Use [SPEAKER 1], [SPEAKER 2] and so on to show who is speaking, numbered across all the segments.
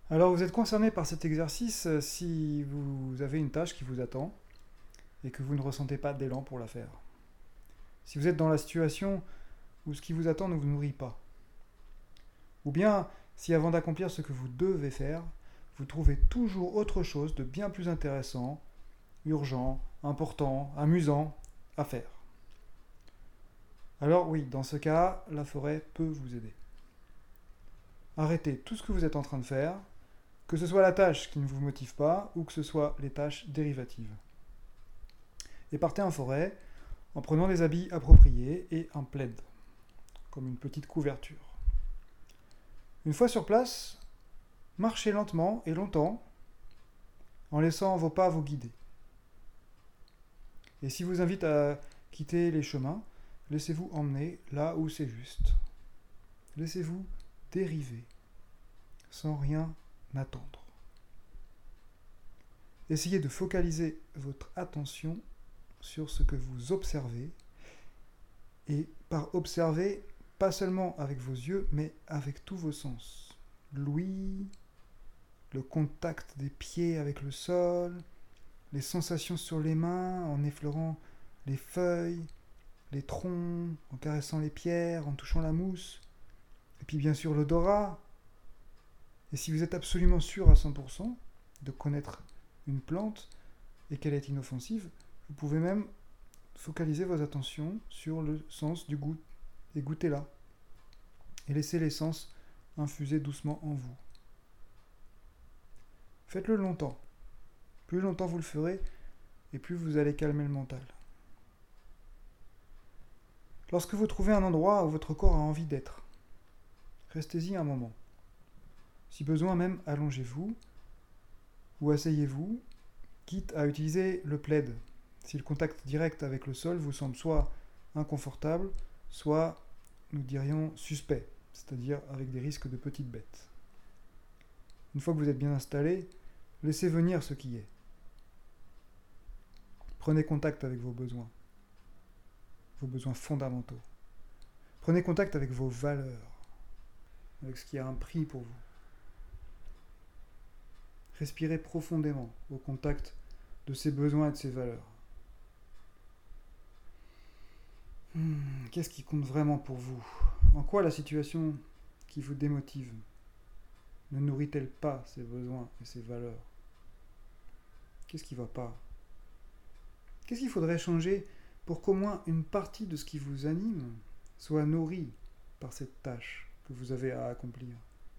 [SPEAKER 1] Alors vous êtes concerné par cet exercice si vous avez une tâche qui vous attend et que vous ne ressentez pas d'élan pour la faire. Si vous êtes dans la situation où ce qui vous attend ne vous nourrit pas. Ou bien si avant d'accomplir ce que vous devez faire, vous trouvez toujours autre chose de bien plus intéressant, urgent, important, amusant à faire. Alors oui, dans ce cas, la forêt peut vous aider. Arrêtez tout ce que vous êtes en train de faire, que ce soit la tâche qui ne vous motive pas ou que ce soit les tâches dérivatives. Et partez en forêt en prenant des habits appropriés et un plaid, comme une petite couverture. Une fois sur place, marchez lentement et longtemps en laissant vos pas vous guider. Et si vous invite à quitter les chemins, laissez-vous emmener là où c'est juste. Laissez-vous dériver sans rien attendre. Essayez de focaliser votre attention sur ce que vous observez et par observer, pas seulement avec vos yeux, mais avec tous vos sens. L'ouïe, le contact des pieds avec le sol, les sensations sur les mains en effleurant les feuilles, les troncs, en caressant les pierres, en touchant la mousse, et puis bien sûr l'odorat. Et si vous êtes absolument sûr à 100% de connaître une plante et qu'elle est inoffensive, vous pouvez même focaliser vos attentions sur le sens du goût et goûtez-la. Et laissez l'essence infuser doucement en vous. Faites-le longtemps. Plus longtemps vous le ferez, et plus vous allez calmer le mental. Lorsque vous trouvez un endroit où votre corps a envie d'être, restez-y un moment. Si besoin même, allongez-vous ou asseyez-vous, quitte à utiliser le plaid, si le contact direct avec le sol vous semble soit inconfortable, soit, nous dirions, suspect, c'est-à-dire avec des risques de petites bêtes. Une fois que vous êtes bien installé, laissez venir ce qui est. Prenez contact avec vos besoins fondamentaux. Prenez contact avec vos valeurs, avec ce qui a un prix pour vous. Respirez profondément au contact de ces besoins et de ces valeurs. Qu'est-ce qui compte vraiment pour vous? En quoi la situation qui vous démotive ne nourrit-elle pas ces besoins et ces valeurs? Qu'est-ce qui ne va pas? Qu'est-ce qu'il faudrait changer pour qu'au moins une partie de ce qui vous anime soit nourrie par cette tâche que vous avez à accomplir?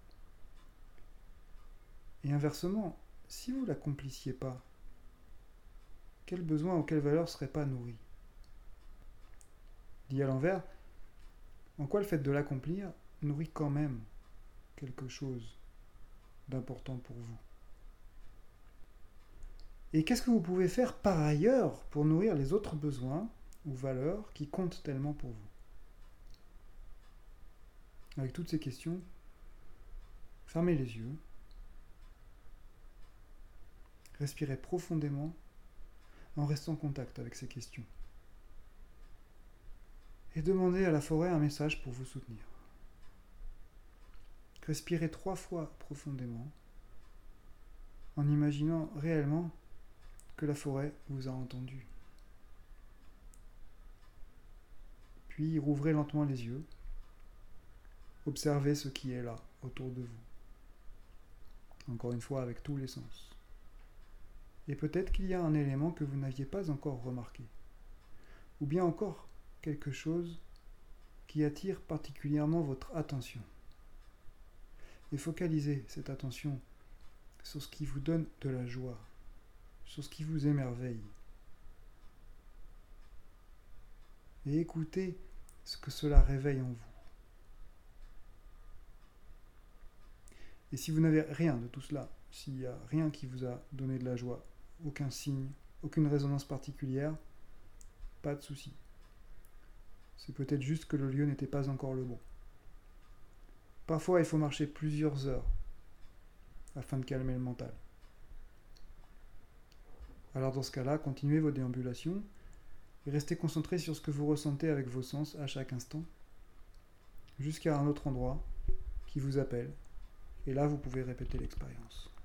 [SPEAKER 1] Et inversement, si vous ne l'accomplissiez pas, quel besoin ou quelle valeur ne serait pas nourri? Dit à l'envers, en quoi le fait de l'accomplir nourrit quand même quelque chose d'important pour vous? Et qu'est-ce que vous pouvez faire par ailleurs pour nourrir les autres besoins ou valeurs qui comptent tellement pour vous? Avec toutes ces questions, fermez les yeux, respirez profondément en restant en contact avec ces questions. Et demandez à la forêt un message pour vous soutenir. Respirez 3 fois profondément en imaginant réellement que la forêt vous a entendu. Puis rouvrez lentement les yeux. Observez ce qui est là, autour de vous. Encore une fois, avec tous les sens. Et peut-être qu'il y a un élément que vous n'aviez pas encore remarqué. Ou bien encore quelque chose qui attire particulièrement votre attention. Et focalisez cette attention sur ce qui vous donne de la joie, sur ce qui vous émerveille. Et écoutez ce que cela réveille en vous. Et si vous n'avez rien de tout cela, s'il n'y a rien qui vous a donné de la joie, aucun signe, aucune résonance particulière, pas de souci. C'est peut-être juste que le lieu n'était pas encore le bon. Parfois, il faut marcher plusieurs heures afin de calmer le mental. Alors dans ce cas-là, continuez vos déambulations et restez concentré sur ce que vous ressentez avec vos sens à chaque instant, jusqu'à un autre endroit qui vous appelle Et là, vous pouvez répéter l'expérience.